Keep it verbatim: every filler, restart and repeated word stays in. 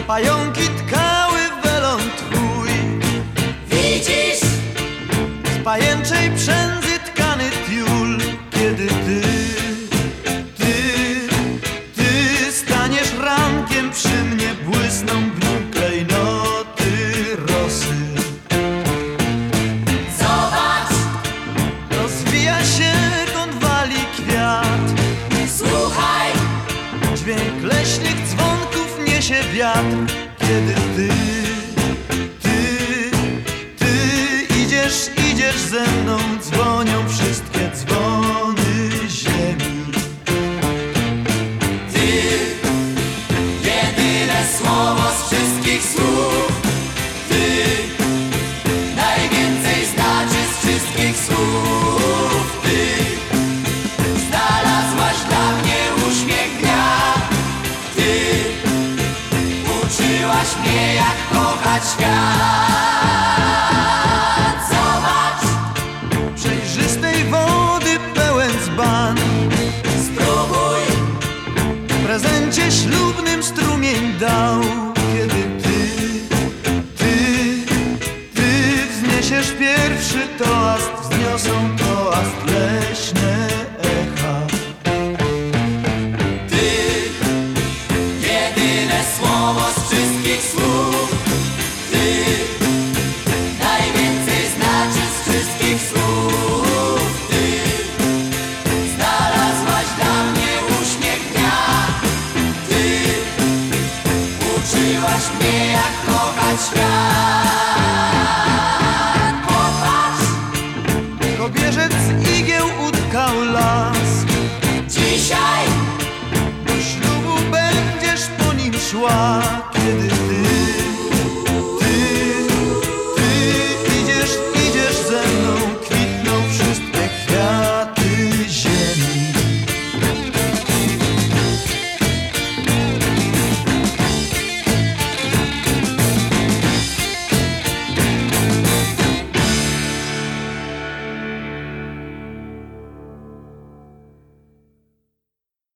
pająki tkały welon twój. Widzisz? Z pajęczej przędzy tkany tiul. Kiedy ty, ty, ty staniesz rankiem przy mnie, błysną w nim klejnoty rosy. Zobacz, Rozwija się konwali kwiat. słuchaj, Dźwięk leśnych dzwonków niesie wiatr. Kiedy ty, ty, ty idziesz, idziesz ze mną, dzwonią wszystkie dzwony ziemi. ty, jedyne słowo z wszystkich słów. Ty, najwięcej znaczy z wszystkich słów. Ty, znalazłaś dla mnie uśmiech dnia. Ty, uczyłaś mnie jak kochać świat. Zobacz, Przejrzystej wody pełen dzban, spróbuj, w prezencie ślubnym strumień dał. Kiedy ty, ty, ty wzniesiesz pierwszy toast, wzniosą toast leśne echa. ty, jedyne słowo z wszystkich słów. Ty, najwięcej znaczy z wszystkich słów. Ty, znalazłaś dla mnie uśmiech dnia. Ty, uczyłaś mnie jak kochać świat. Popatrz, Kobierzec igieł utkał las, dzisiaj do ślubu będziesz po nim szła.